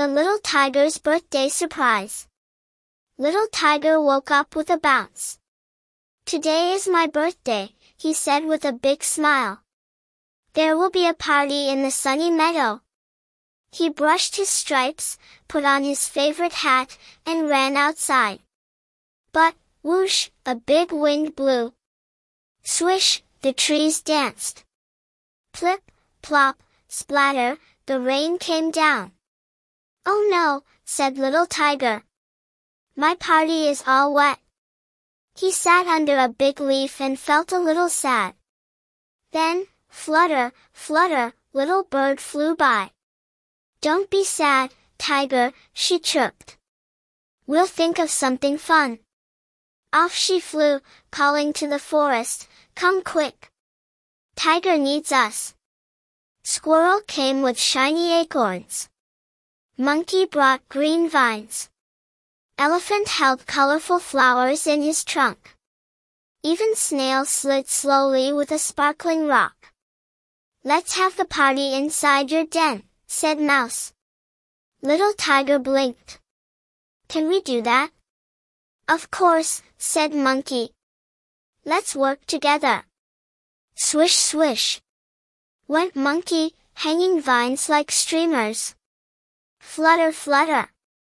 The little tiger's birthday surprise. Little Tiger woke up with a bounce. "Today is my birthday," he said with a big smile. "There will be a party in the sunny meadow." He brushed his stripes, put on his favorite hat, and ran outside. But, whoosh, a big wind blew. Swish, the trees danced. Plip, plop, splatter, the rain came down. "Oh no," said Little Tiger. "My party is all wet." He sat under a big leaf and felt a little sad. Then, flutter, flutter, little bird flew by. "Don't be sad, Tiger," she chirped. "We'll think of something fun." Off she flew, calling to the forest, "Come quick! Tiger needs us." Squirrel came with shiny acorns. Monkey brought green vines. Elephant held colorful flowers in his trunk. Even Snail slid slowly with a sparkling rock. "Let's have the party inside your den," said Mouse. Little Tiger blinked. "Can we do that?" "Of course," said Monkey. "Let's work together." Swish swish went Monkey, hanging vines like streamers. Flutter flutter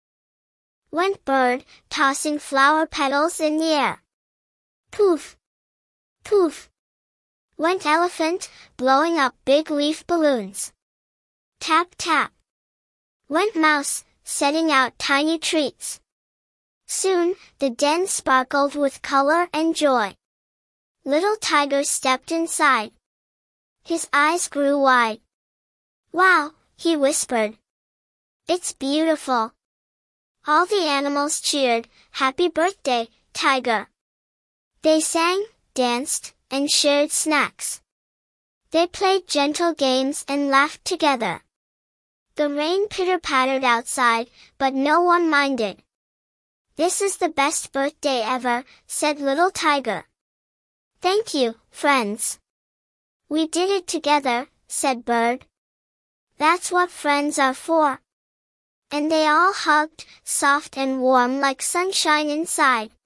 went Bird, tossing flower petals in the air. Poof! Poof! went Elephant, blowing up big leaf balloons. Tap tap! went Mouse, setting out tiny treats. Soon, the den sparkled with color and joy. Little Tiger stepped inside. His eyes grew wide. "Wow," he whispered. "It's beautiful." All the animals cheered, "Happy birthday, Tiger." They sang, danced, and shared snacks. They played gentle games and laughed together. The rain pitter-pattered outside, but no one minded. "This is the best birthday ever," said Little Tiger. "Thank you, friends." "We did it together," said Bird. "That's what friends are for." And they all hugged, soft and warm like sunshine inside.